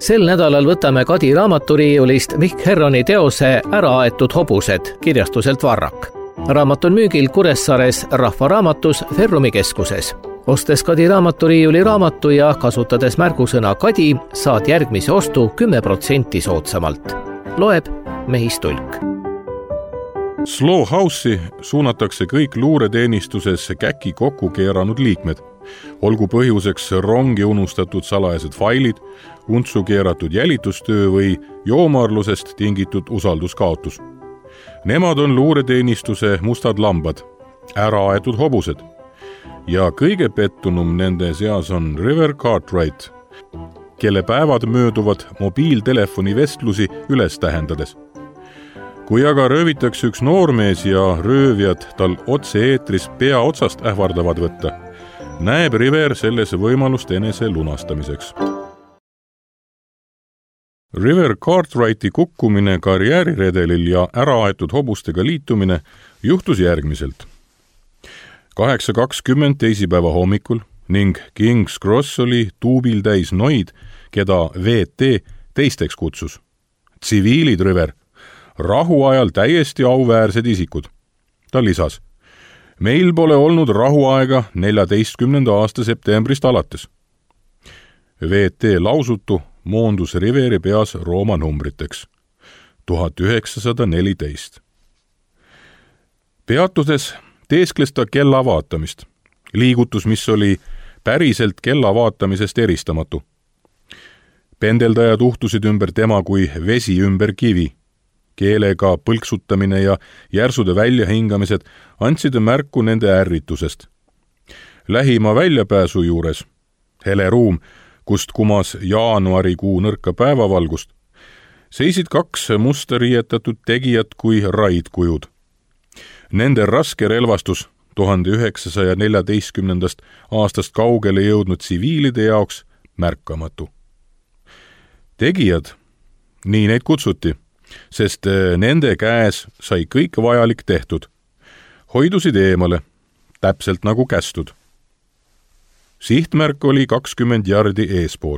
Sel nädalal võtame Kadi raamaturiiulist Mikk Herroni teose Äraaetud hobused kirjastuselt Varrak. Raamat on müügil Kuressaares Rahvaraamatus Ferrumi keskuses. Ostes Kadi raamaturiiuli raamatu ja kasutades märgusõna Kadi, saad järgmise ostu 10% soodsamalt. Loeb Mehis Tulk. Slow House'i suunatakse kõik luureteenistuses käki kokku keeranud liikmed. Olgu põhjuseks rongi unustatud salajased failid, untsu keeratud jälitustöö või joomarlusest tingitud usalduskaotus. Nemad on luureteenistuse mustad lambad, äraaetud hobused. Ja kõige pettunum nende seas on River Cartwright, kelle päevad mööduvad mobiiltelefoni vestlusi üles tähendades. Kui aga röövitakse üks noormees ja röövijad tal otse-eetris pea otsast ähvardavad võtta, näeb River selles võimalust enese lunastamiseks. River Cartwrighti kukkumine karjääriredelil ja äraaetud hobustega liitumine juhtus järgmiselt. 8:20 teisipäeva hommikul ning King's Cross oli tuubil täis noid, keda VT teisteks kutsus. Tsiviilid, River, rahuajal täiesti auväärsed isikud. Ta lisas, meil pole olnud rahuaega 14. aasta septembrist alates. VT lausutu moondus Riveri peas Rooma numbriteks. 1914. Peatudes teeskles ta kella vaatamist. Liigutus, mis oli päriselt kella vaatamisest eristamatu. Pendeldajad uhtusid ümber tema kui vesi ümber kivi. Keelega põlksutamine ja järsude väljahingamised andsid märku nende ärritusest. Lähima väljapääsu juures, hele ruum, kust kumas jaanuarikuu nõrka päevavalgust, seisid kaks musta riietatud tegijat kui raidkujud. Nende raske relvastus 1914. aastast kaugele jõudnud tsiviilide jaoks märkamatu. Tegijad, nii neid kutsuti, sest nende käes sai kõik vajalik tehtud. Hoidusid eemale, täpselt nagu kästud. Sihtmärk oli 20 jardi eespool.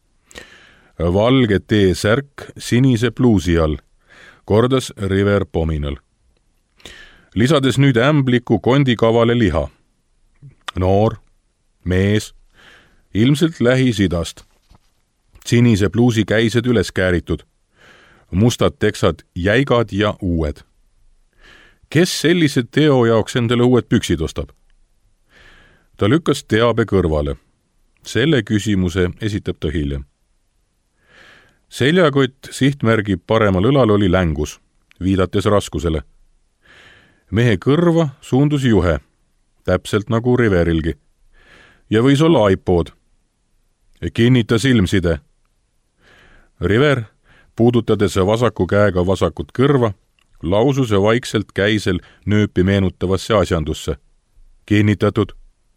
Valge T-särk sinise pluusi all, kordas River pominal. Lisades nüüd ämbliku kondikavale liha. Noor, mees, ilmselt Lähis-Idast. Sinise pluusi käised üles kääritud. Mustad teksad jäigad ja uued. Kes sellise teo jaoks endale uued püksid ostab? Ta lükkas teabe kõrvale. Selle küsimuse esitab ta hiljem. Seljakott sihtmärgi paremal õlal oli längus, viidates raskusele. Mehe kõrva suundus juhe, täpselt nagu Riverilgi. Ja võis olla iPod. Kinnita silmside. River, puudutades vasaku käega vasakut kõrva, lausus vaikselt käisel nööpi meenutavasse asjandusse. Kinnitatud.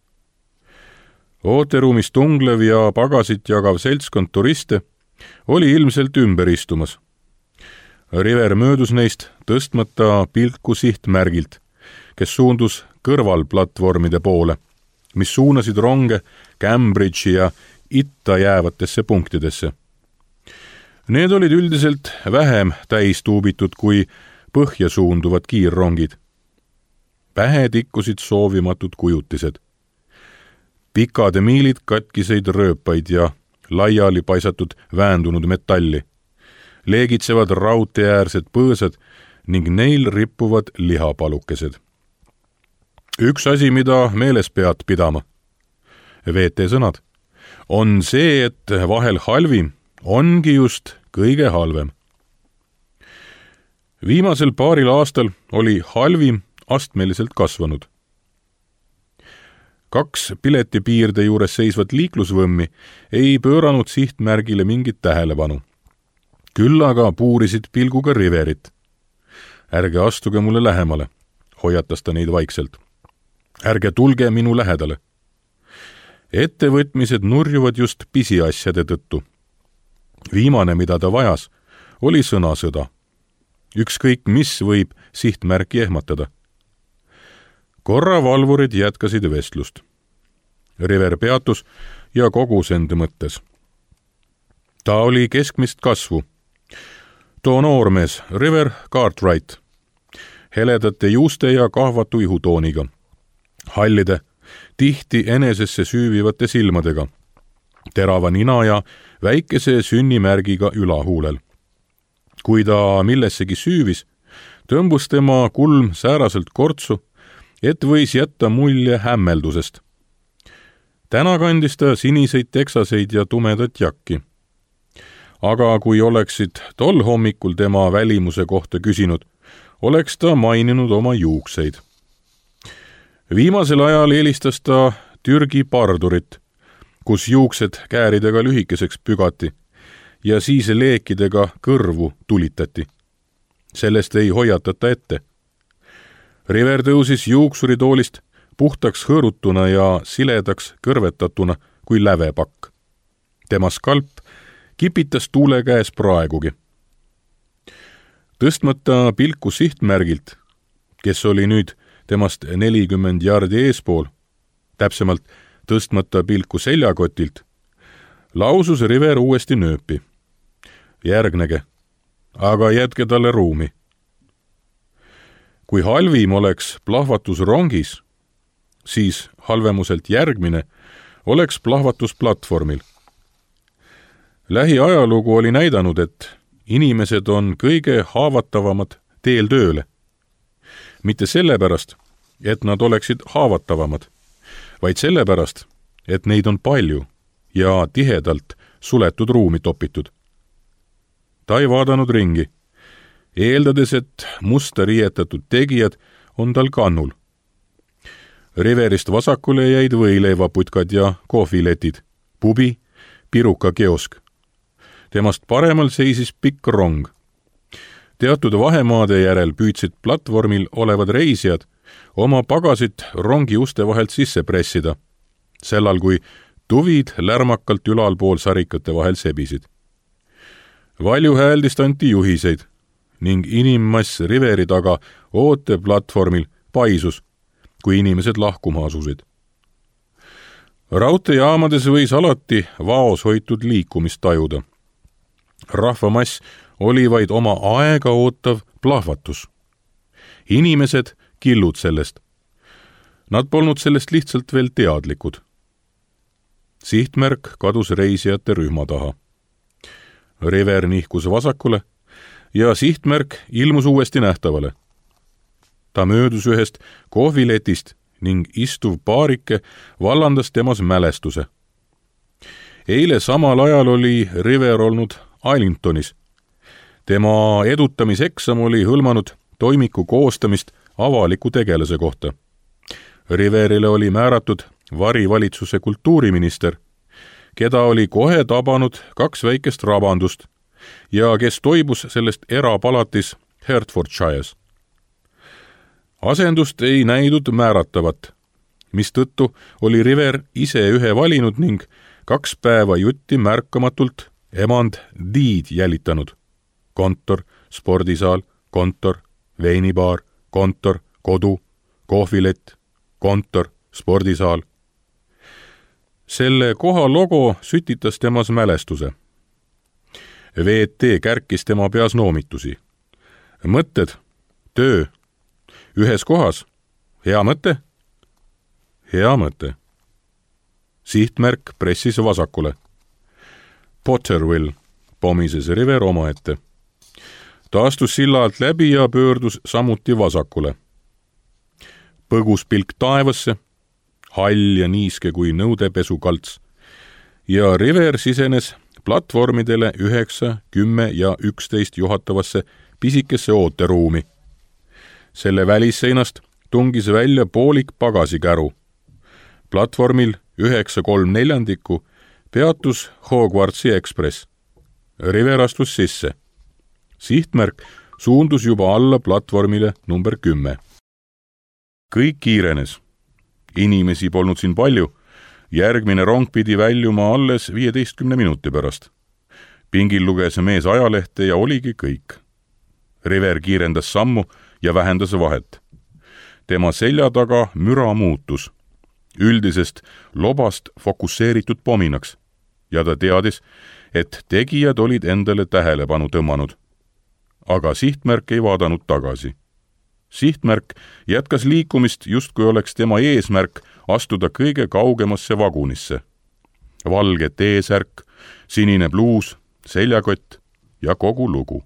Ooteruumis tunglev ja pagasit jagav seltskond turiste oli ilmselt ümber istumas. River möödus neist tõstmata pilku sihtmärgilt, kes suundus kõrvalplatvormide poole, mis suunasid ronge Cambridge'i ja itta jäävatesse punktidesse. Need olid üldiselt vähem täistuubitud kui põhja suunduvad kiirrongid. Pähe tikkusid soovimatud kujutised. Pikad miilid katkiseid rööpaid ja laiali paisatud väändunud metalli. Leegitsevad raudteeäärsed põõsad ning neil rippuvad lihapalukesed. Üks asi, mida meeles pead pidama, VT sõnad, on see, et vahel halvim ongi just kõige halvem. Viimasel paaril aastal oli halvim astmeliselt kasvanud. 2 piletipiirde juures seisvat liiklusvõmmi ei pööranud sihtmärgile mingit tähelepanu. Küll aga puurisid pilguga Riverit. Ärge astuge mulle lähemale, hoiatas ta neid vaikselt. Ärge tulge minu lähedale. Ettevõtmised nurjuvad just pisiasjade tõttu. Viimane, mida ta vajas, oli sõnasõda. Ükskõik mis võib sihtmärki ehmatada. Korra valvurid jätkasid vestlust. River peatus ja kogus end mõttes. Ta oli keskmist kasvu. Too noormees, River Cartwright, heledate juuste ja kahvatu ihutooniga, hallide, tihti enesesse süüvivate silmadega, terava nina ja väikese sünnimärgiga ülahuulel. Kui ta millessegi süüvis, tõmbus tema kulm sääraselt kortsu, et võis jätta mulje hämmeldusest. Täna kandis ta siniseid teksaseid ja tumedat jakki. Aga kui oleksid tol hommikul tema välimuse kohta küsinud, oleks ta maininud oma juukseid. Viimasel ajal eelistas ta Türgi pardurit, kus juuksed kääridega lühikeseks pügati ja siis leekidega kõrvu tulitati. Sellest ei hoiatata ette. River tõusis juuksuritoolist puhtaks hõõrutuna ja siledaks kõrvetatuna kui lävepakk. Tema skalp kipitas tuule käes praegugi. Tõstmata pilku sihtmärgilt, kes oli nüüd temast 40 jaardi eespool, täpsemalt tõstmata pilku seljakotilt, lausus River uuesti nööpi. Järgnege, aga jätke talle ruumi. Kui halvim oleks plahvatus rongis, siis halvemuselt järgmine oleks plahvatus platvormil. Lähiajalugu oli näidanud, et inimesed on kõige haavatavamad teel tööle. Mitte sellepärast, et nad oleksid haavatavamad, vaid sellepärast, et neid on palju ja tihedalt suletud ruumi topitud. Ta ei vaadanud ringi, eeldades, et musta riietatud tegijad on tal kannul. Riverist vasakule jäid võileivaputkad ja kohviletid, pubi, pirukakiosk. Temast paremal seisis pikk rong. Teatud vahemaade järel püüdsid platvormil olevad reisijad oma pagasit rongi uste vahelt sisse pressida, sellal kui tuvid lärmakalt ülalpool sarikate vahel sebisid. Valjuhääldist anti juhiseid ning inimmass Riveri taga ooteplatvormil paisus, kui inimesed lahkuma asusid. Raudteejaamades võis alati vaos hoitud liikumist tajuda. Rahvamass oli vaid oma aega ootav plahvatus. Inimesed killud sellest. Nad polnud sellest lihtsalt veel teadlikud. Sihtmärk kadus reisijate rühma taha. River nihkus vasakule ja sihtmärk ilmus uuesti nähtavale. Ta möödus ühest kohviletist ning istuv paarike vallandas temas mälestuse. Eile samal ajal oli River olnud Arlingtonis. Tema edutamiseksam oli hõlmanud toimiku koostamist avaliku tegelase kohta. Riverile oli määratud varivalitsuse kultuuriminister, keda oli kohe tabanud 2 väikest rabandust ja kes toibus sellest erapalatis Hertfordshire's. Asendust ei näidud määratavat, mistõttu oli River ise ühe valinud ning 2 päeva jutti märkamatult emand Deed jälitanud. Kontor, spordisaal, kontor, veinibaar, kontor, kodu, kohvilett, kontor, spordisaal. Selle koha logo sütitas temas mälestuse. VT kärkis tema peas noomitusi. Mõtted, töö, ühes kohas, hea mõte? Hea mõte. Sihtmärk pressis vasakule. Potterville, pomises River omaette. Ta astus silla alt läbi ja pöördus samuti vasakule. Põgus pilk taevasse, hall ja niiske kui nõudepesukalts, ja River sisenes platvormidele 9, 10 ja 11 juhatavasse pisikesse ooteruumi. Selle välisseinast tungis välja poolik pagasikäru. Platvormil 9/3/4 peatus Hogwartsi Express. River astus sisse. Sihtmärk suundus juba alla platvormile number 10. Kõik kiirenes. Inimesi polnud siin palju. Järgmine rong pidi väljuma alles 15 minuti pärast. Pingil luges mees ajalehte ja oligi kõik. River kiirendas sammu ja vähendas vahet. Tema selja taga müra muutus. Üldisest lobast fokusseeritud pominaks ja ta teadis, et tegijad olid endale tähelepanu tõmmanud. Aga sihtmärk ei vaadanud tagasi. Sihtmärk jätkas liikumist, justkui oleks tema eesmärk astuda kõige kaugemasse vagunisse. Valge T-särk, sinine bluus, seljakott ja kogu lugu.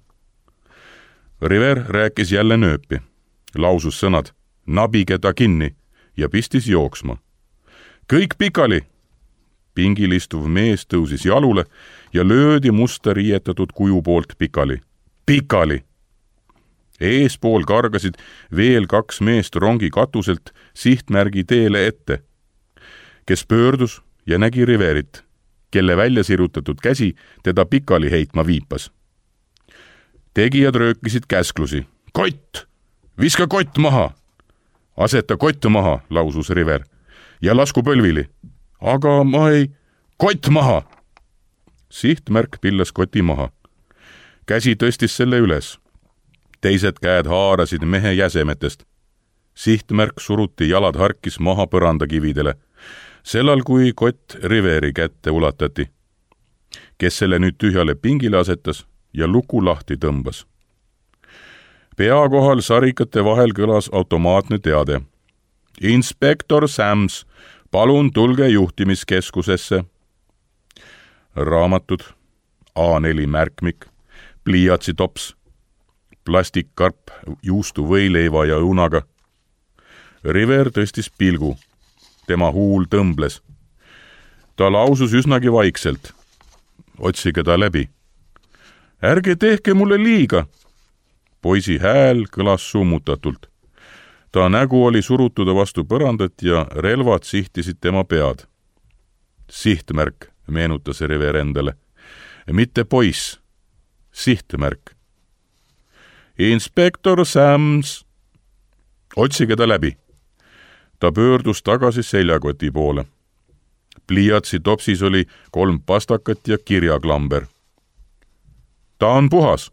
River rääkis jälle nööpi, lausus sõnad "nabige ta kinni" ja pistis jooksma. Kõik pikali! Pingil istuv mees tõusis jalule ja löödi musta riietatud kuju poolt pikali. Pikali! Eespool kargasid veel 2 meest rongi katuselt sihtmärgi teele ette, kes pöördus ja nägi Riverit, kelle välja sirutatud käsi teda pikali heitma viipas. Tegijad röökisid käsklusi. Kott! Viska kott maha! Aseta kott maha, lausus River. Ja lasku põlvili. Aga ma ei... Kott maha! Sihtmärk pillas koti maha. Käsi tõstis selle üles. Teised käed haarasid mehe jäsemetest. Sihtmärk suruti jalad harkis maha põrandakividele, sellal kui kott Riveri kätte ulatati, kes selle nüüd tühjale pingile asetas ja luku lahti tõmbas. Pea kohal sarikate vahel kõlas automaatne teade. Inspektor Sams, palun tulge juhtimiskeskusesse. Raamatud, A4 märkmik, pliiatsitops, plastikkarp juustu võileiva ja unaga. River tõstis pilgu. Tema huul tõmbles. Ta lausus üsnagi vaikselt. Otsige ta läbi. Ärge tehke mulle liiga. Poisi hääl kõlas summutatult. Ta nägu oli surutud vastu põrandat ja relvad sihtisid tema pead. Sihtmärk, meenutas River endale. Mitte poiss. Sihtmärk. Inspektor Sams. Otsige ta läbi. Ta pöördus tagasi seljakoti poole. Pliiatsi topsis oli 3 pastakat ja kirjaklamber. Ta on puhas.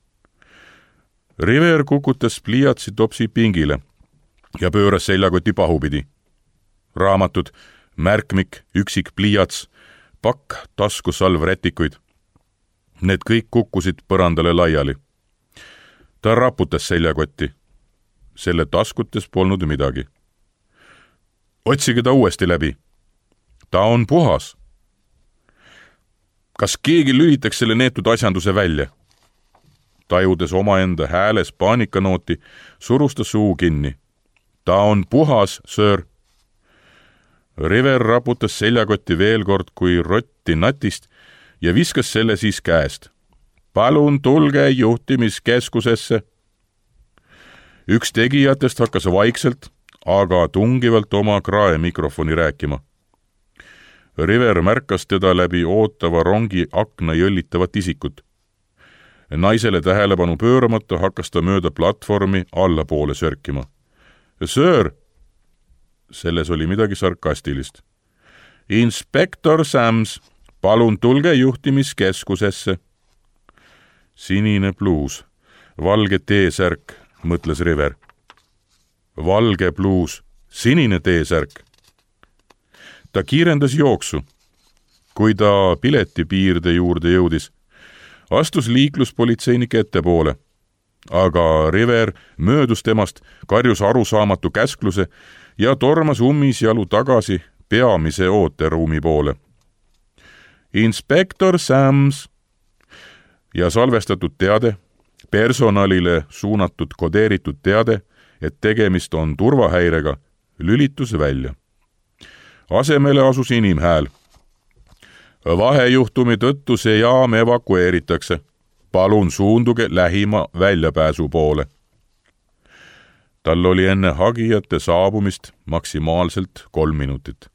River kukutas pliiatsi topsi pingile ja pööras seljakoti pahupidi. Raamatud, märkmik, üksik pliiats, pakk taskusalvrätikuid. Need kõik kukkusid põrandale laiali. Ta raputas seljakotti. Selle taskutes polnud midagi. Otsige ta uuesti läbi. Ta on puhas. Kas keegi lülitaks selle neetud asjanduse välja? Tajudes omaenda hääles paanikanooti, surus ta suu kinni. Ta on puhas, sir. River raputas seljakotti veel kord kui rotti natist ja viskas selle siis käest. Palun tulge juhtimiskeskusesse. Üks tegijatest hakkas vaikselt, aga tungivalt oma kraemikrofoni rääkima. River märkas teda läbi ootava rongi akna jõllitavat isikut. Naisele tähelepanu pööramata hakkas ta mööda platvormi allapoole sörkima. Sir! Selles oli midagi sarkastilist. Inspektor Sams, palun tulge juhtimiskeskusesse. Sinine bluus, valge T-särk, mõtles River. Valge bluus, sinine T-särk. Ta kiirendas jooksu. Kui ta piletipiirde juurde jõudis, astus liikluspolitseinik ettepoole, aga River möödus temast, karjus arusaamatu käskluse ja tormas ummisjalu tagasi peamise ooteruumi poole. Inspektor Sams ja salvestatud teade, personalile suunatud kodeeritud teade, et tegemist on turvahäirega, lülitus välja. Asemele asus inimhääl. Vahejuhtumi tõttu see jaam evakueeritakse. Palun suunduge lähima väljapääsu poole. Tal oli enne hagijate saabumist maksimaalselt 3 minutit.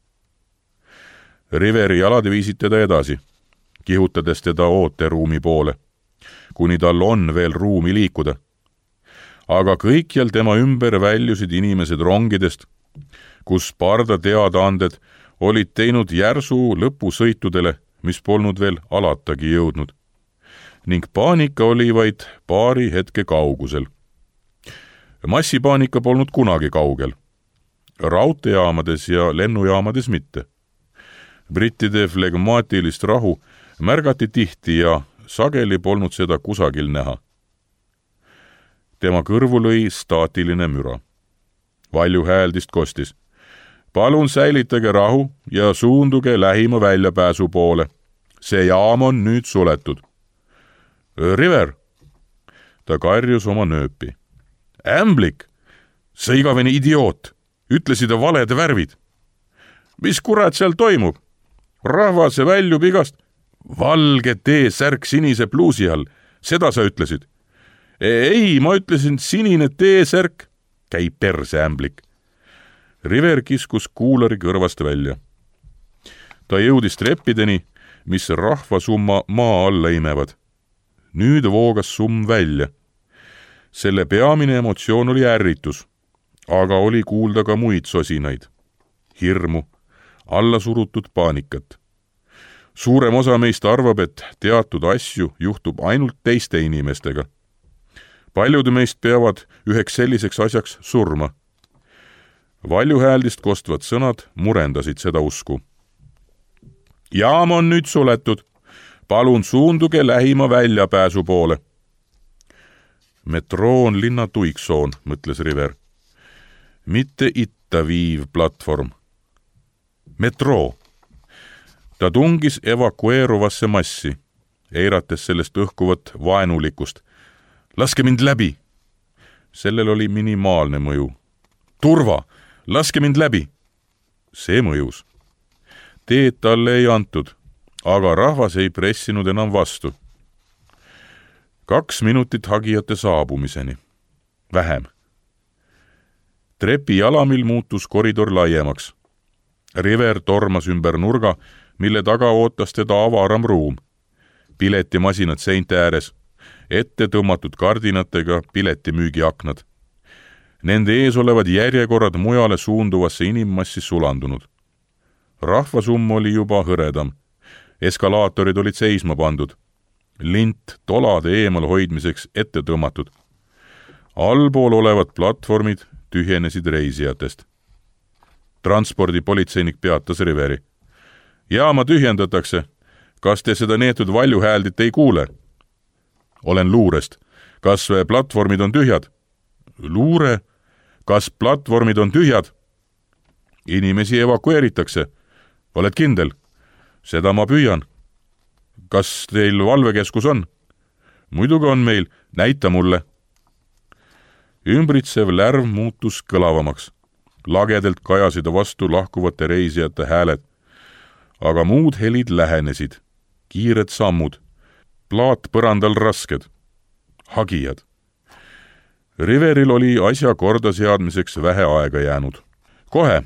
Riveri jalad viisid teda edasi, kihutades teda ooteruumi poole, kuni tal on veel ruumi liikuda. Aga kõikjal tema ümber väljusid inimesed rongidest, kus parda teadaanded olid teinud järsu lõpusõitudele, mis polnud veel alatagi jõudnud, ning paanika oli vaid paari hetke kaugusel. Massipaanika polnud kunagi kaugel. Raudteejaamades ja lennujaamades mitte. Brittide flegmaatilist rahu märgati tihti ja sageli polnud seda kusagil näha. Tema kõrvu lõi staatiline müra. Valju hääldist kostis. Palun säilitage rahu ja suunduge lähima väljapääsu poole. See jaam on nüüd suletud. River! Ta karjus oma nööpi. Ämblik! See igavene idioot! Ütlesid valed värvid. Mis kurat seal toimub? Rahvas väljub igast. Valge T-särk sinise pluusi all. Seda sa ütlesid. Ei, ma ütlesin sinine T-särk. Käi perse, ämblik. River kiskus kuulari kõrvast välja. Ta jõudis treppideni, mis rahvasumma maa alla imevad. Nüüd voogas summ välja. Selle peamine emotsioon oli ärritus, aga oli kuulda ka muid sosinaid. Hirmu, allasurutud paanikat. Suurem osa meist arvab, et teatud asju juhtub ainult teiste inimestega. Paljud meist peavad üheks selliseks asjaks surma. Valjuhääldist kostvad sõnad murendasid seda usku. Jaam on nüüd suletud. Palun suunduge lähima väljapääsu poole. Metroo on linna tuiksoon, mõtles River. Mitte itta viiv platvorm. Metroo. Ta tungis evakueeruvasse massi, eirates sellest õhkuvat vaenulikkust. Laske mind läbi. Sellel oli minimaalne mõju. Turva, laske mind läbi. See mõjus. Teed talle ei antud, aga rahvas ei pressinud enam vastu. 2 minutit hagijate saabumiseni. Vähem. Trepi jalamil muutus koridor laiemaks. River tormas ümber nurga, mille taga ootas teda avaram ruum. Piletimasinad seinte ääres, ette tõmmatud kardinatega piletimüügiaknad. Nende ees olevad järjekorrad mujale suunduvasse inimmassi sulandunud. Rahvasumm oli juba hõredam. Eskalaatorid olid seisma pandud. Lint tolade eemal hoidmiseks ette tõmmatud. Allpool olevad platvormid tühjenesid reisijatest. Transpordipolitseinik peatas Riveri. Jaama tühjendatakse. Kas te seda neetud valjuhääldit ei kuule? Olen luurest. Kas platvormid on tühjad? Luure? Kas platvormid on tühjad? Inimesi evakueeritakse. Oled kindel? Seda ma püüan. Kas teil valvekeskus on? Muidugi on meil. Näita mulle. Ümbritsev lärv muutus kõlavamaks. Lagedelt kajasid vastu lahkuvate reisijate hääled. Aga muud helid lähenesid. Kiired sammud. Plaat põrandal rasked. Hagijad. Riveril oli asja korda seadmiseks vähe aega jäänud. Kohe.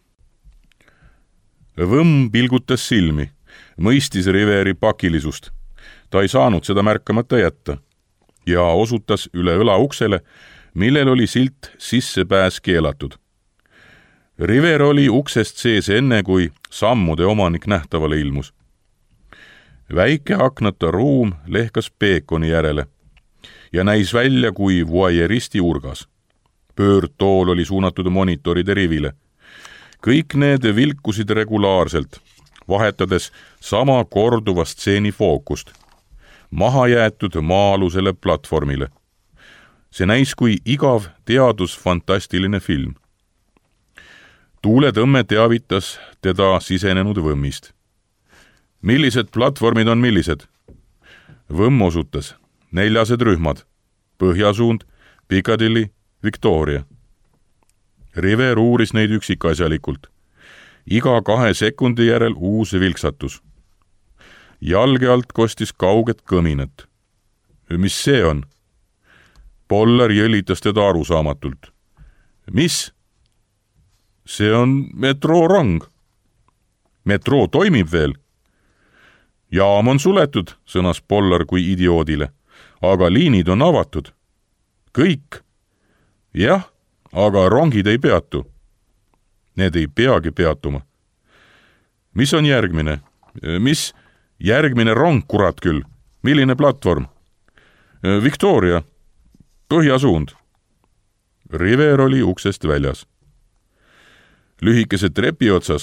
Võmm pilgutas silmi. Mõistis Riveri pakilisust. Ta ei saanud seda märkamata jätta. Ja osutas üle õla uksele, millel oli silt sissepääs keelatud. River oli uksest sees enne, kui sammude omanik nähtavale ilmus. Väike aknata ruum lehkas peekoni järele ja näis välja kui voyeuristi urgas. Pöördtool oli suunatud monitoride rivile. Kõik need vilkusid regulaarselt, vahetades sama korduva stseeni fookust, mahajäetud maa-alusele platvormile. See näis kui igav teadusfantastiline film. Tuuletõmme teavitas teda sisenenud võmmist. Millised platvormid on millised? Võmm osutas. 4 rühmad. Põhjasuund, Piccadilly, Victoria. River uuris neid üksikasjalikult. Iga 2 sekundi järel uus vilksatus. Jalge alt kostis kauget kõminat. Mis see on? Poller jõlitas teda arusaamatult. Mis? See on metroorong. Metroo toimib veel. Jaam on suletud, sõnas Poller kui idioodile, aga liinid on avatud. Kõik. Jah, aga rongid ei peatu. Need ei peagi peatuma. Mis on järgmine? Mis järgmine rong, kurat küll? Milline platvorm? Victoria. Põhjasuund. River oli uksest väljas. Lühikese trepi otsas,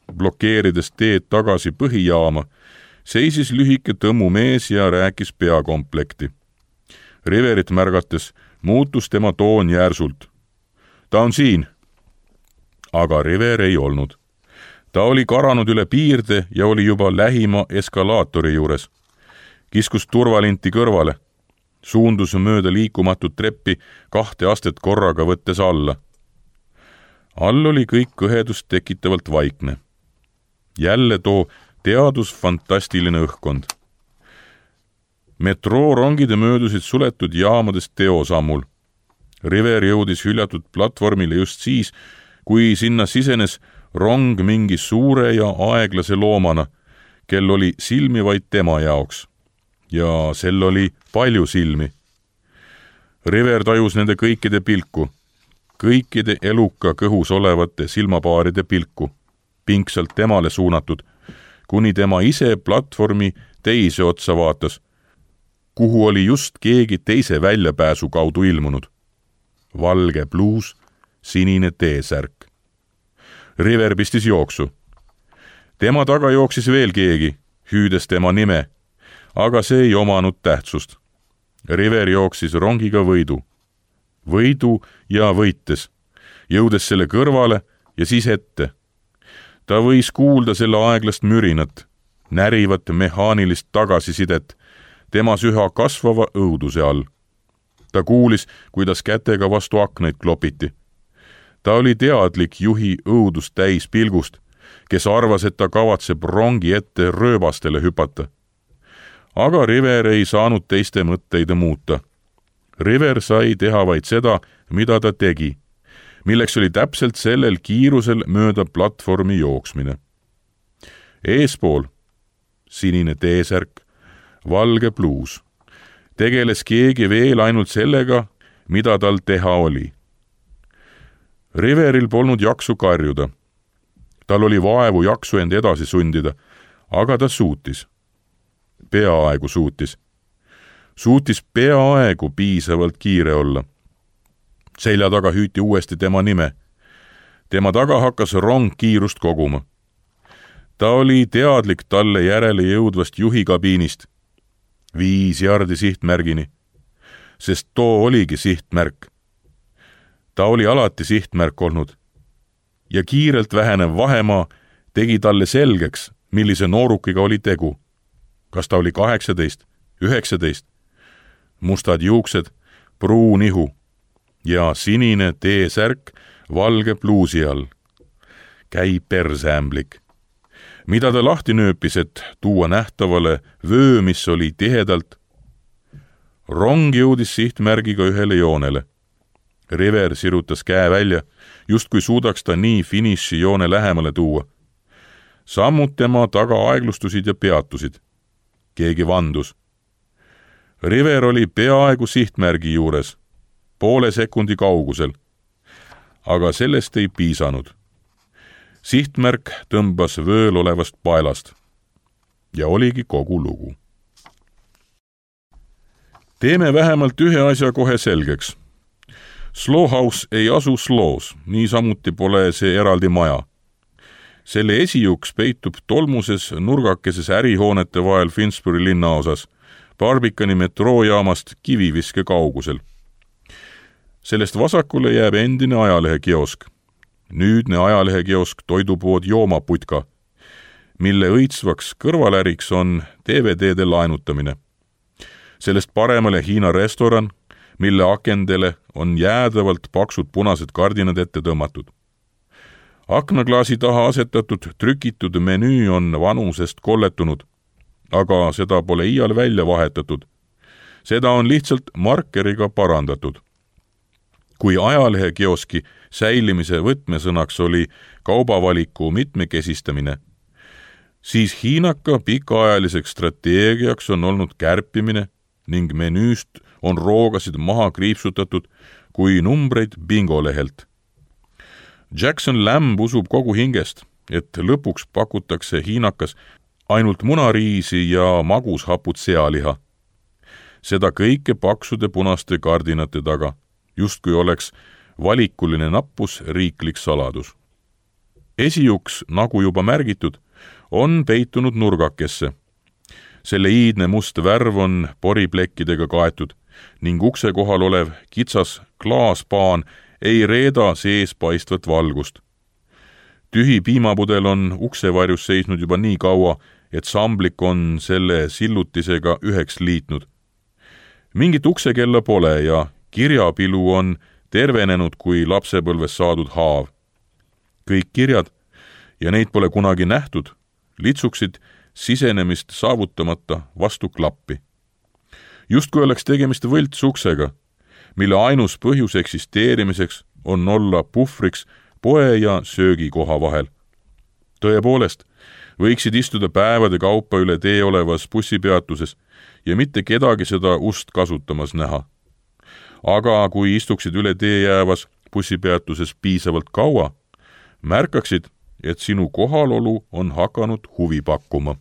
blokeerides teed tagasi põhijaama, seisis lühike tõmmu mees ja rääkis peakomplekti. Riverit märgates muutus tema toon järsult. Ta on siin. Aga River ei olnud. Ta oli karanud üle piirde ja oli juba lähima eskalaatori juures. Kiskus turvalinti kõrvale. Suundus mööda liikumatut treppi 2 astet korraga võttes alla. All oli kõik kõhedust tekitavalt vaikne. Jälle too teadusfantastiline õhkkond. Metroorongide möödusid suletud jaamadest teosammul. River jõudis hüljatud platvormile just siis, kui sinna sisenes rong mingi suure ja aeglase loomana, kel oli silmi vaid tema jaoks. Ja sel oli palju silmi. River tajus nende kõikide pilku, kõikide eluka kõhus olevate silmapaaride pilku, pingsalt temale suunatud, kuni tema ise platvormi teise otsa vaatas, kuhu oli just keegi teise väljapääsu kaudu ilmunud. Valge pluus, sinine T-särk. River pistis jooksu. Tema taga jooksis veel keegi, hüüdes tema nime, aga see ei omanud tähtsust. River jooksis rongiga võidu. Võidu ja võites, jõudes selle kõrvale ja siis ette. Ta võis kuulda selle aeglast mürinat, närivat mehaanilist tagasisidet, temas üha kasvava õuduse all. Ta kuulis, kuidas kätega vastu aknaid klopiti. Ta oli teadlik juhi õudust täis pilgust, kes arvas, et ta kavatseb rongi ette rööbastele hüpata. Aga River ei saanud teiste mõtteid muuta. River sai teha vaid seda, mida ta tegi, milleks oli täpselt sellel kiirusel mööda platvormi jooksmine. Eespool, sinine T-särk, valge pluus, tegeles keegi veel ainult sellega, mida tal teha oli. Riveril polnud jaksu karjuda. Tal oli vaevu jaksu end edasi sundida, aga ta suutis. Peaaegu suutis. Suutis peaaegu piisavalt kiire olla. Selja taga hüüti uuesti tema nime. Tema taga hakkas rong kiirust koguma. Ta oli teadlik talle järele jõudvast juhikabiinist. 5 jardi sihtmärgini. Sest too oligi sihtmärk. Ta oli alati sihtmärk olnud. Ja kiirelt vähenev vahemaa tegi talle selgeks, millise noorukiga oli tegu. Kas ta oli 18, 19, mustad juuksed, pruun ihu ja sinine T-särk valge pluusi all. Käi persämblik. Mida ta lahti nööpis, et tuua nähtavale vöö, mis oli tihedalt. Rong jõudis sihtmärgiga ühele joonele. River sirutas käe välja, justkui suudaks ta nii finiši joone lähemale tuua. Sammud tema taga aeglustusid ja peatusid. Keegi vandus. River oli peaaegu sihtmärgi juures, poole sekundi kaugusel. Aga sellest ei piisanud. Sihtmärk tõmbas vööl olevast paelast. Ja oligi kogu lugu. Teeme vähemalt ühe asja kohe selgeks. Slough House ei asu Slough's, niisamuti pole see eraldi maja. Selle esijuks peitub tolmuses nurgakeses ärihoonete vahel Finsbury linnaosas, Barbicani metroojaamast kiviviske kaugusel. Sellest vasakule jääb endine ajalehekiosk. Nüüdne ajalehekiosk toidupood Joomaputka, mille õitsvaks kõrvaläriks on DVD-de laenutamine. Sellest paremale Hiina restoran, mille akendele on jäädavalt paksud punased kardinad ette tõmmatud. Aknaklaasi taha asetatud trükitud menüü on vanusest kolletunud, aga seda pole iial välja vahetatud. Seda on lihtsalt markeriga parandatud. Kui ajalehekioski säilimise võtmesõnaks oli kaubavaliku mitmekesistamine, siis Hiinaka pikaajaliseks strateegiaks on olnud kärpimine ning menüüst on roogasid maha kriipsutatud kui numbreid bingolehelt. Jackson Lamb usub kogu hingest, et lõpuks pakutakse Hiinakas ainult munariisi ja magushapud sealiha. Seda kõike paksude punaste kardinate taga, justkui oleks valikuline nappus riiklik saladus. Esiuks, nagu juba märgitud, on peitunud nurgakesse. Selle iidne must värv on poriplekkidega kaetud ning ukse kohal olev kitsas klaaspaan ei reeda sees paistvat valgust. Tühi piimapudel on uksevarjus seisnud juba nii kaua, et samblik on selle sillutisega üheks liitnud. Mingit uksekella pole ja kirjapilu on tervenenud kui lapsepõlves saadud haav. Kõik kirjad, ja neid pole kunagi nähtud, litsuksid sisenemist saavutamata vastu klappi. Justkui oleks tegemist võltsuksega, mille ainus põhjus eksisteerimiseks on olla puhvriks poe ja söögikoha vahel. Tõepoolest, võiksid istuda päevade kaupa üle tee olevas bussipeatuses ja mitte kedagi seda ust kasutamas näha. Aga kui istuksid üle tee jäävas bussipeatuses piisavalt kaua, märkaksid, et sinu kohalolu on hakanud huvi pakkuma.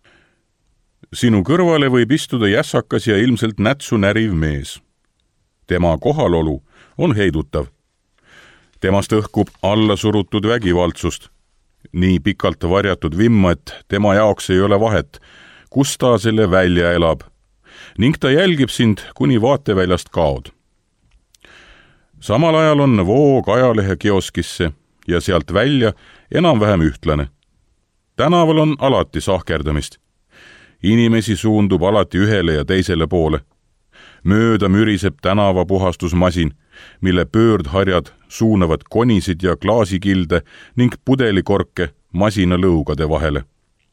Sinu kõrvale võib istuda jässakas ja ilmselt nätsu näriv mees. Tema kohalolu on heidutav. Temast õhkub alla surutud vägivaldsust, nii pikalt varjatud vimma, et tema jaoks ei ole vahet, kus ta selle välja elab, ning ta jälgib sind, kuni vaateväljast kaod. Samal ajal on voog ajalehe kioskisse ja sealt välja enam-vähem ühtlane. Tänaval on alati sahkerdamist. Inimesi suundub alati ühele ja teisele poole. Mööda müriseb tänavapuhastusmasin, mille pöördharjad suunavad konisid ja klaasikilde ning pudelikorke masinalõugade vahele.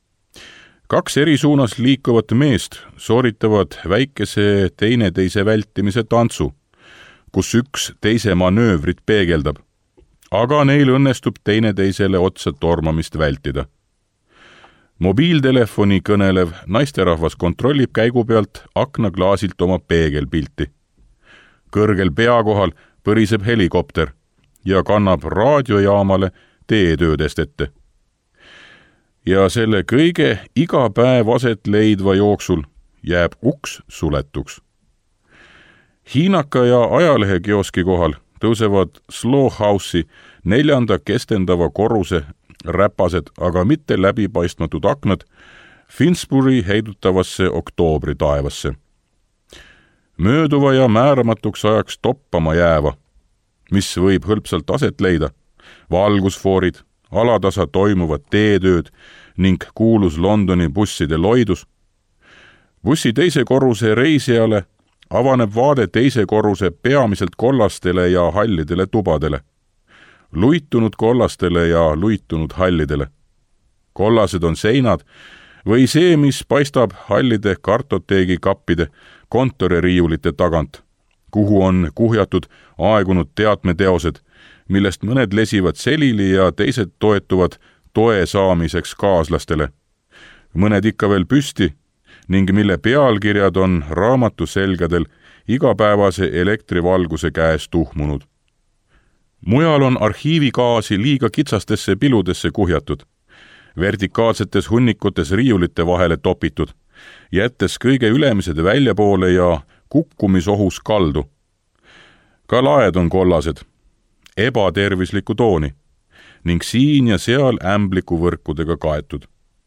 2 eri suunas liikuvat meest sooritavad väikese teineteise vältimise tantsu, kus üks teise manöövrit peegeldab, aga neil õnnestub teineteisele otsa tormamist vältida. Mobiiltelefoni kõnelev naisterahvas kontrollib käigu pealt aknaklaasilt oma peegelpilti. Kõrgel pea kohal põriseb helikopter ja kannab raadiojaamale teetöödest ette. Ja selle kõige iga päev aset leidva jooksul jääb uks suletuks. Hiinaka ja ajalehekioski kohal tõusevad Slow House'i 4. kestendava korruse räpased, aga mitte läbipaistmatud aknad Finsbury heidutavasse oktoobri taevasse. Mööduva ja määramatuks ajaks toppama jääva, mis võib hõlpsalt aset leida, valgusfoorid, alatasa toimuvad teetööd ning kuulus Londoni busside loidus. Bussi teise korruse reisijale avaneb vaade teise korruse peamiselt kollastele ja hallidele tubadele, luitunud kollastele ja luitunud hallidele. Kollased on seinad või see, mis paistab hallide kartoteegikappide kontoririiulite tagant, kuhu on kuhjatud aegunud teatmeteosed, millest mõned lesivad selili ja teised toetuvad toe saamiseks kaaslastele. Mõned ikka veel püsti ning mille pealkirjad on raamatuselgadel igapäevase elektrivalguse käes tuhmunud. Mujal on arhiivigaasi liiga kitsastesse piludesse kuhjatud, vertikaalsetes hunnikutes riiulite vahele topitud, jättes kõige ülemised väljapoole ja kukkumisohus kaldu. Ka laed on kollased, ebatervisliku tooni ning siin ja seal ämbliku võrkudega kaetud.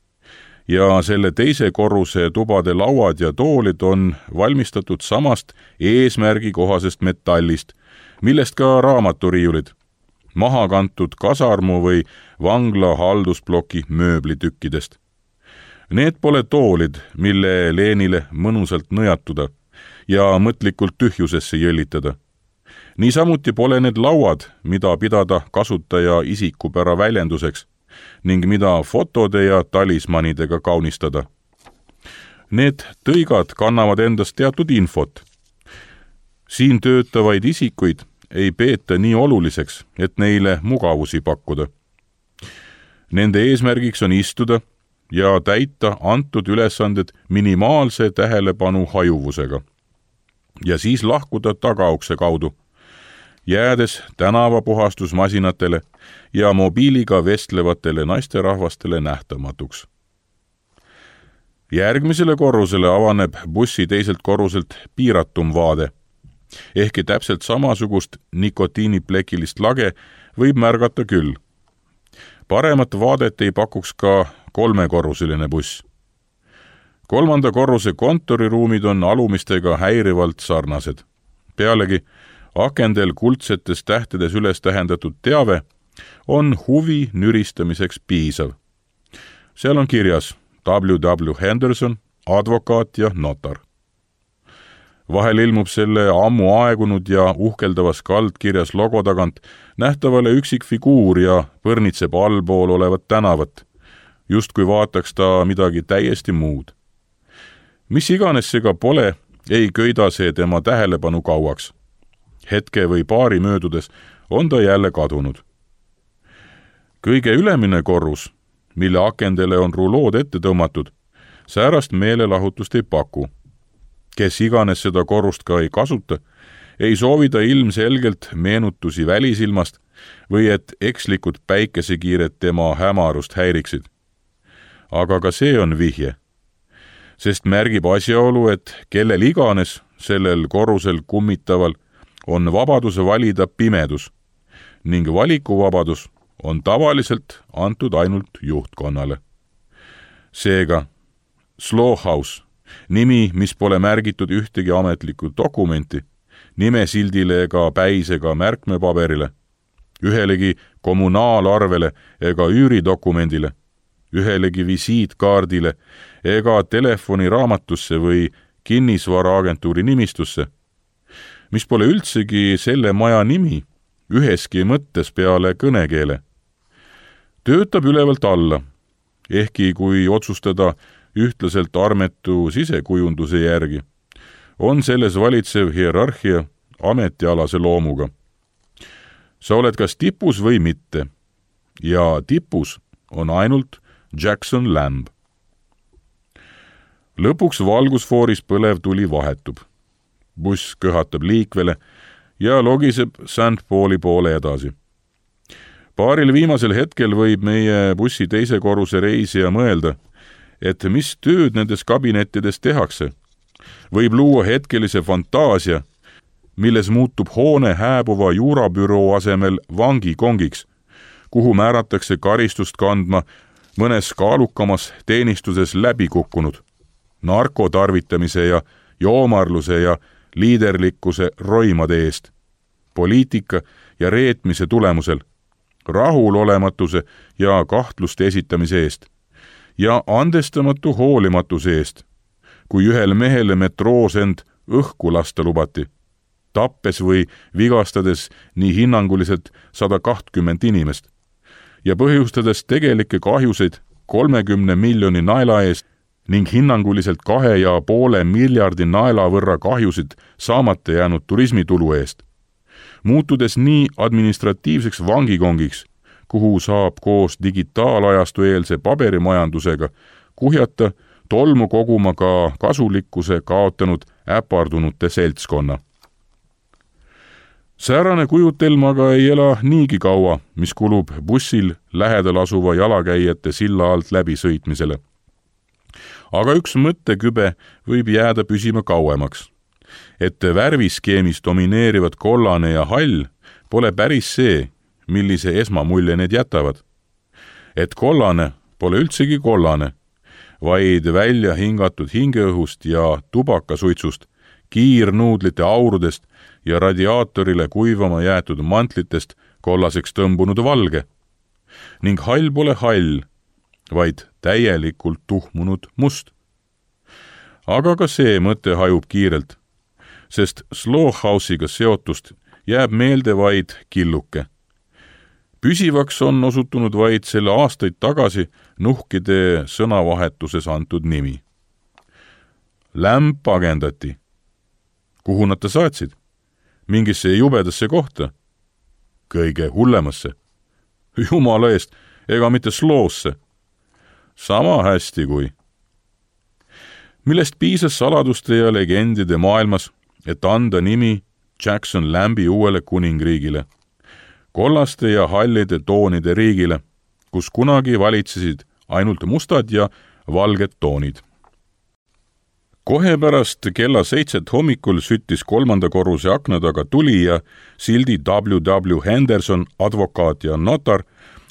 Ja selle teise korruse tubade lauad ja toolid on valmistatud samast eesmärgikohasest metallist, millest ka raamaturiiulid, maha kantud kasarmu või vangla haldusploki mööblitükkidest. Need pole toolid, mille leenile mõnusalt nõjatuda ja mõtlikult tühjusesse jõllitada. Niisamuti pole need lauad, mida pidada kasutaja isikupära väljenduseks ning mida fotode ja talismanidega kaunistada. Need tõigad kannavad endast teatud infot. Siin töötavaid isikuid ei peeta nii oluliseks, et neile mugavusi pakkuda. Nende eesmärgiks on istuda ja täita antud ülesanded minimaalse tähelepanu hajuvusega ja siis lahkuda tagaukse kaudu, jäädes tänavapuhastusmasinatele ja mobiiliga vestlevatele naisterahvastele nähtamatuks. Järgmisele korrusele avaneb bussi teiselt korruselt piiratum vaade, ehkki täpselt samasugust nikotiiniplekilist lage võib märgata küll. Paremat vaadet ei pakuks ka 3-korruseline buss. 3. korruse kontoriruumid on alumistega häirivalt sarnased. Pealegi akendel kuldsetes tähtedes üles tähendatud teave on huvi nüristamiseks piisav. Seal on kirjas W. Henderson, advokaat ja notar. Vahel ilmub selle ammu aegunud ja uhkeldavas kaldkirjas logo tagant nähtavale üksikfiguur ja põrnitseb allpool olevat tänavat, justkui vaataks ta midagi täiesti muud. Mis iganes see ka pole, ei köida see tema tähelepanu kauaks. Hetke või paari möödudes on ta jälle kadunud. Kõige ülemine korrus, mille akendele on rulood ette tõmmatud, säärast meelelahutust ei paku. Kes iganes seda korrust ka ei kasuta, ei soovi ta ilmselgelt meenutusi välisilmast või et ekslikud päikesekiired tema hämarust häiriksid. Aga ka see on vihje, sest märgib asjaolu, et kellel iganes sellel korrusel kummitaval on vabaduse valida pimedus ning valikuvabadus on tavaliselt antud ainult juhtkonnale. Seega, Slough House, nimi, mis pole märgitud ühtegi ametlikku dokumenti, nimesildile ega päisega märkmepaberile, ühelegi kommunaalarvele ega üüridokumendile, ühelegi visiitkaardile ega telefoniraamatusse või kinnisvaraagentuuri nimistusse, mis pole üldsegi selle maja nimi üheski mõttes peale kõnekeele. Töötab ülevalt alla, ehkki kui otsustada ühtlaselt armetu sisekujunduse järgi, on selles valitsev hierarhia ametialase loomuga. Sa oled kas tipus või mitte, ja tipus on ainult Jackson Lamb. Lõpuks valgusfooris põlev tuli vahetub. Buss köhatab liikvele ja logiseb St. Pauli poole edasi. Paaril viimasel hetkel võib meie bussi 2. korruse reisija mõelda, et mis tööd nendes kabinettides tehakse. Võib luua hetkelise fantaasia, milles muutub hoone hääbuva juurabüroo asemel vangikongiks, kuhu määratakse karistust kandma mõnes kaalukamas teenistuses läbi kukkunud, narkotarvitamise ja joomarluse ja liiderlikkuse roimade eest, poliitika ja reetmise tulemusel, rahulolematuse ja kahtluste esitamise eest ja andestamatu hoolimatuse eest, kui ühel mehele metroos end õhku lasta lubati, tappes või vigastades nii hinnanguliselt 120 inimest ja põhjustades tegelikke kahjuseid 30 miljoni naela eest ning hinnanguliselt 2,5 miljardi naela võrra kahjusid saamata jäänud turismitulu eest, muutudes nii administratiivseks vangikongiks, kuhu saab koos digitaalajastu eelse paberimajandusega kuhjata tolmu koguma ka kasulikkuse kaotanud äpardunute seltskonna. Säärane kujutelm aga ei ela niigi kaua, mis kulub bussil lähedal asuva jalakäijate silla alt läbi sõitmisele. Aga üks mõttekübe võib jääda püsima kauemaks, et värviskeemis domineerivad kollane ja hall pole päris see, millise esmamulje need jätavad. Et kollane pole üldsegi kollane, vaid välja hingatud hingeõhust ja tubakasuitsust, kiirnuudlite aurudest ja radiaatorile kuivama jäetud mantlitest kollaseks tõmbunud valge. Ning hall pole hall, vaid täielikult tuhmunud must. Aga ka see mõte hajub kiirelt, sest Slough House'iga seotust jääb meelde vaid killuke. Püsivaks on osutunud vaid selle aastaid tagasi nuhkide sõnavahetuses antud nimi. Lamb agendati. Kuhu nad ta saatsid? Mingisse jubedasse kohta? Kõige hullemasse. Jumala eest, ega mitte Slough'sse. Sama hästi kui. Millest piisas saladuste ja legendide maailmas, et anda nimi Jackson Lambi uuele kuningriigile, kollaste ja hallide toonide riigile, kus kunagi valitsesid ainult mustad ja valged toonid. Kohe pärast kella 7 hommikul süttis 3. korruse akna taga tuli ja sildi W. Henderson, advokaat ja notar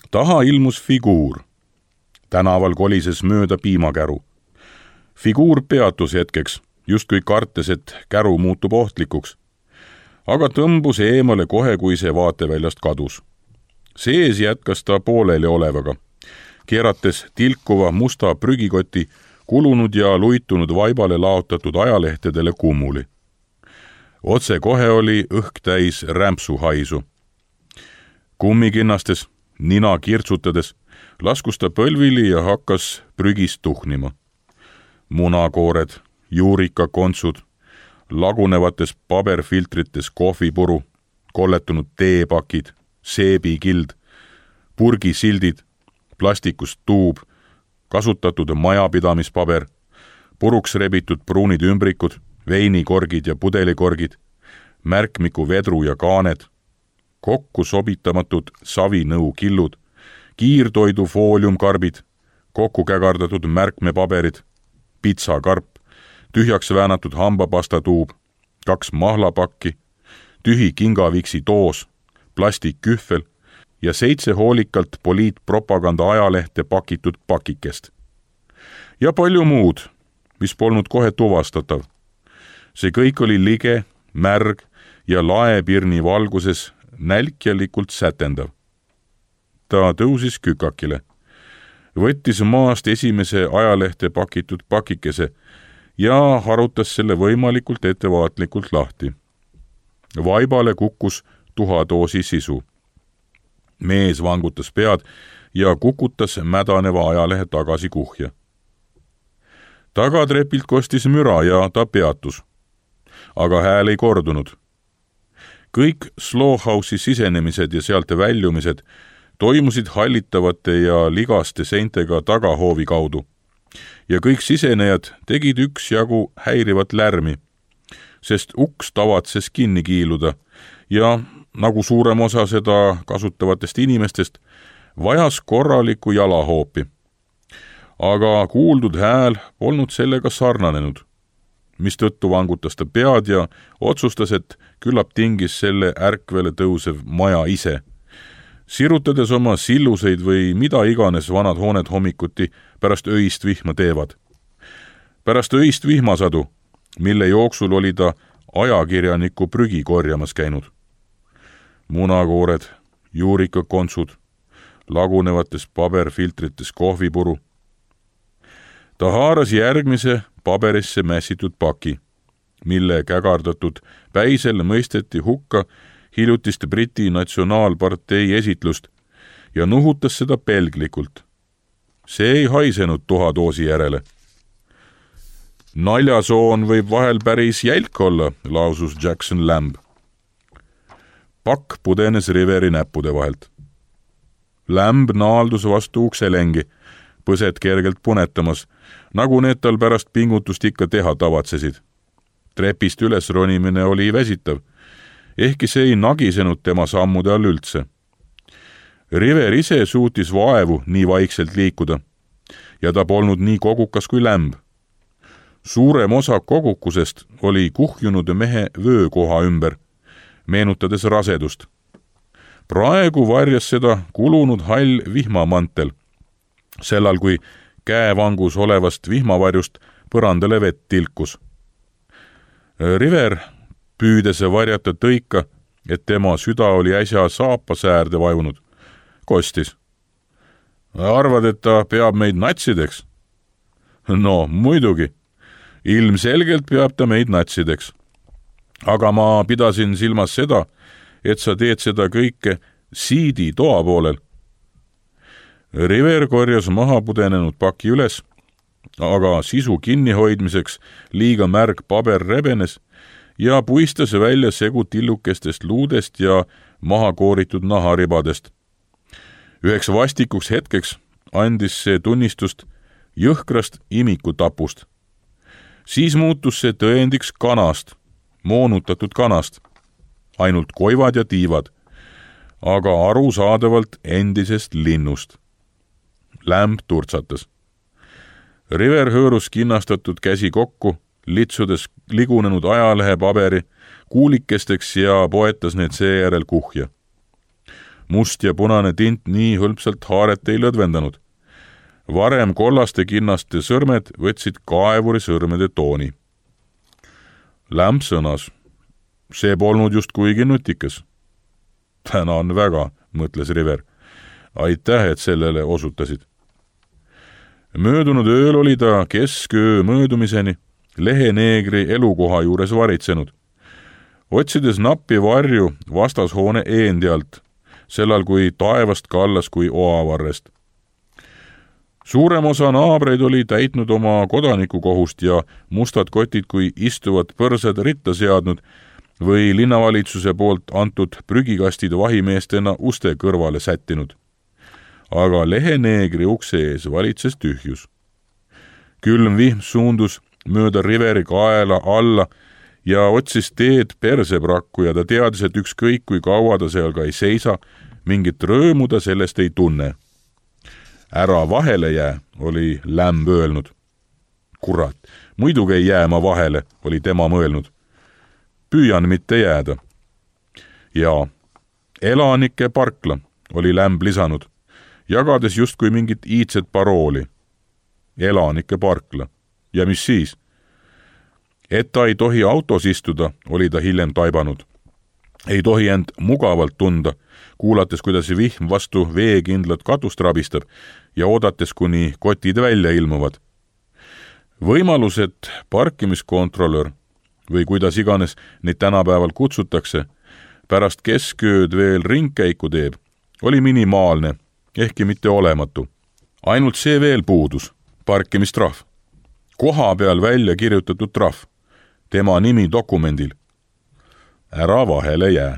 taha ilmus figuur. Tänaval kolises mööda piimakäru. Figuur peatus hetkeks, justkui kartes, et käru muutub ohtlikuks. Aga tõmbus eemale kohe, kui see vaateväljast kadus. Sees jätkas ta pooleli olevaga, keerates tilkuva musta prügikoti kulunud ja luitunud vaibale laotatud ajalehtedele kummuli. Otse kohe oli õhk täis rämpsuhaisu. Kummikinnastes, nina kirtsutades, laskus ta põlvili ja hakkas prügist tuhnima. Munakoored, juurikakontsud, lagunevates paberfiltrites kohvipuru, kolletunud teepakid, seebikild, purgisildid, plastikust tuub, kasutatud majapidamispaber, puruks rebitud pruunid ümbrikud, veinikorgid ja pudelikorgid, märkmiku vedru ja kaaned, kokku sobitamatud savinõukillud, kiirtoidu fooliumkarbid, kokku kägardatud märkmepaberid, pitsakarp, tühjaks väänatud hambapastatuub, 2 mahlapakki, tühi kingaviksi doos, plastikkühvel ja 7 hoolikalt poliitpropaganda ajalehte pakitud pakikest. Ja palju muud, mis polnud kohe tuvastatav. See kõik oli lige, märg ja laepirni valguses nälkjalikult sätendav. Ta tõusis kükakile, võttis maast esimese ajalehte pakitud pakikese ja harutas selle võimalikult ettevaatlikult lahti. Vaibale kukkus tuhatoosi sisu. Mees vangutas pead ja kukutas mädaneva ajalehe tagasi kuhja. Tagatrepilt kostis müra ja ta peatus. Aga hääl ei kordunud. Kõik Slowhouse'i sisenemised ja sealt väljumised toimusid hallitavate ja ligaste seintega tagahoovi kaudu. Ja kõik sisenejad tegid üksjagu häirivat lärmi, sest uks tavatses kinni kiiluda ja nagu suurem osa seda kasutavatest inimestest vajas korralikku jalahoopi. Aga kuuldud hääl polnud sellega sarnanenud, mistõttu vangutas ta pead ja otsustas, et küllap tingis selle ärkvele tõusev maja ise, sirutades oma silluseid või mida iganes vanad hooned hommikuti pärast öist vihma teevad. Pärast öist vihmasadu, mille jooksul oli ta ajakirjaniku prügi korjamas käinud. Munakoored, juurikakontsud, lagunevates paberfiltrites kohvipuru. Ta haaras järgmise paberisse mässitud paki, mille kägardatud päisel mõisteti hukka hiljutist Briti Natsionaalpartei esitlust ja nuhutas seda pelglikult. See ei haisenud tuhatoosi järele. Naljasoon võib vahel päris jälk olla, lausus Jackson Lamb. Pakk pudenes Riveri näppude vahelt. Lamb naaldus vastu ukselengi, põsed kergelt punetamas, nagu need tal pärast pingutust ikka teha tavatsesid. Trepist üles ronimine oli väsitav, ehkki see ei nagisenud tema sammude all üldse. River ise suutis vaevu nii vaikselt liikuda ja ta polnud nii kogukas kui Lamb. Suurem osa kogukusest oli kuhjunud mehe vöökoha ümber, meenutades rasedust. Praegu varjas seda kulunud hall vihmamantel, sellal kui käevangus olevast vihmavarjust põrandale vett tilkus. River, püüdes varjata tõika, et tema süda oli äsja saapasäärde vajunud, kostis. Arvad, et ta peab meid natsideks? No, muidugi. Ilmselgelt peab ta meid natsideks. Aga ma pidasin silmas seda, et sa teed seda kõike siidi toa poolel. River korjas maha pudenenud paki üles, aga sisu kinnihoidmiseks liiga märg paber rebenes ja puistas välja segu tillukestest luudest ja maha kooritud naharibadest. Üheks vastikuks hetkeks andis see tunnistust jõhkrast imikutapust. Siis muutus see tõendiks kanast, moonutatud kanast, ainult koivad ja tiivad, aga arusaadavalt endisest linnust. Lamb turtsatas. River hõõrus kinnastatud käsi kokku, litsudes ligunenud ajalehepaberi kuulikesteks ja poetas need seejärel kuhja. must ja punane tint nii hõlpsalt haaret ei lõdvendanud. Varem kollaste kinnaste sõrmed võtsid kaevuri sõrmede tooni. Lamb sõnas, see polnud just kuigi nutikas. Tänan väga, mõtles River. Aitäh, et sellele osutasid. Möödunud ööl oli ta kesköö möödumiseni leheneegri elukoha juures varitsenud, otsides nappi varju vastashoone eendi alt, sellal kui taevast kallas kui oavarrest. Suurem osa naabreid oli täitnud oma kodanikukohust ja mustad kotid kui istuvad põrsad ritta seadnud või linnavalitsuse poolt antud prügikastid vahimeestena uste kõrvale sättinud. Aga leheneegri ukse ees valitses tühjus. Külm vihm suundus mööda Riveri kaela alla ja otsis teed perseprakku ja ta teadis, et ükskõik kui kaua ta seal ka ei seisa, mingit rõõmu ta sellest ei tunne. Ära vahele jää, oli Lamb öelnud. Kurat, muidugi ei jää ma vahele, oli tema mõelnud. Püüan mitte jääda. Ja elanike parkla, oli Lamb lisanud, jagades justkui mingit iidset parooli. Elanike parkla. Ja mis siis? Et ta ei tohi autos istuda, oli ta hiljem taibanud. Ei tohi end mugavalt tunda, kuulates, kuidas vihm vastu veekindlat katust rabistab ja oodates, kuni kotid välja ilmuvad. Võimalus, et parkimiskontrolör või kuidas iganes neid tänapäeval kutsutakse, pärast keskööd veel ringkäiku teeb, oli minimaalne, ehkki mitte olematu. Ainult see veel puudus, parkimistrahv. Koha peal välja kirjutatud trahv, tema nimi dokumendil. Ära vahele jää.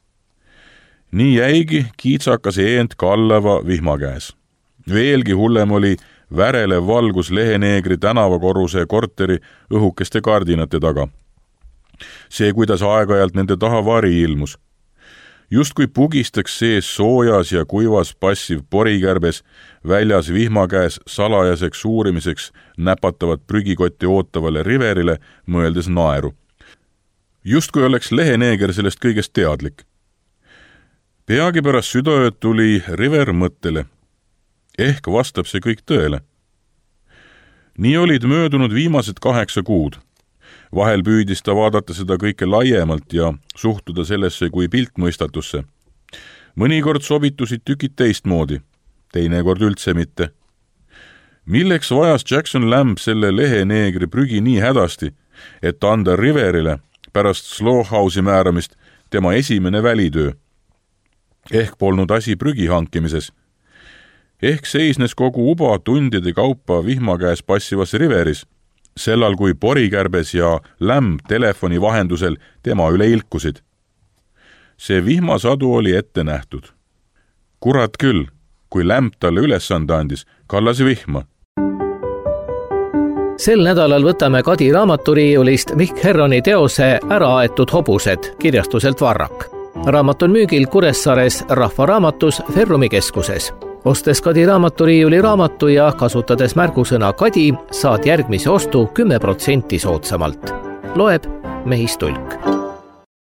Nii jäigi kiitsakas eend kallava vihma käes. Veelgi hullem oli värelev valgus leheneegri tänavakorruse korteri õhukeste kardinate taga. See, kuidas aeg-ajalt nende taha vari ilmus. Justkui pugistaks sees soojas ja kuivas passiv porikärbes, väljas vihma käes salajaseks uurimiseks näpatavat prügikotti ootavale Riverile, mõeldes naeru. Justkui oleks leheneeger sellest kõigest teadlik. Peagi pärast südaööd tuli River mõttele. Ehk vastab see kõik tõele. Nii olid möödunud viimased 8 kuud. Vahel püüdis ta vaadata seda kõike laiemalt ja suhtuda sellesse kui piltmõistatusse. Mõnikord sobitusid tükid teistmoodi, teinekord üldse mitte. Milleks vajas Jackson Lamb selle leheneegri prügi nii hädasti, et anda Riverile pärast Slowhouse'i määramist tema esimene välitöö? Ehk polnud asi prügi hankimises. Ehk seisnes kogu uba tundide kaupa vihma käes passivas Riveris, sellal kui porikärbes ja Lamb telefoni vahendusel tema üle ilkusid. See vihmasadu oli ette nähtud. Kurat küll, kui Lamb talle ülesande andis, kallas vihma. Sel nädalal võtame Kadi raamaturiiulist Mikk Herroni teose Ära aetud hobused kirjastuselt Varrak. Raamat on müügil Kuressaares Rahva Raamatus Ferrumi keskuses. Ostes Kadi raamaturiiuli raamatu ja kasutades märgusõna Kadi, saad järgmise ostu 10% soodsamalt. Loeb Mehis Tulk.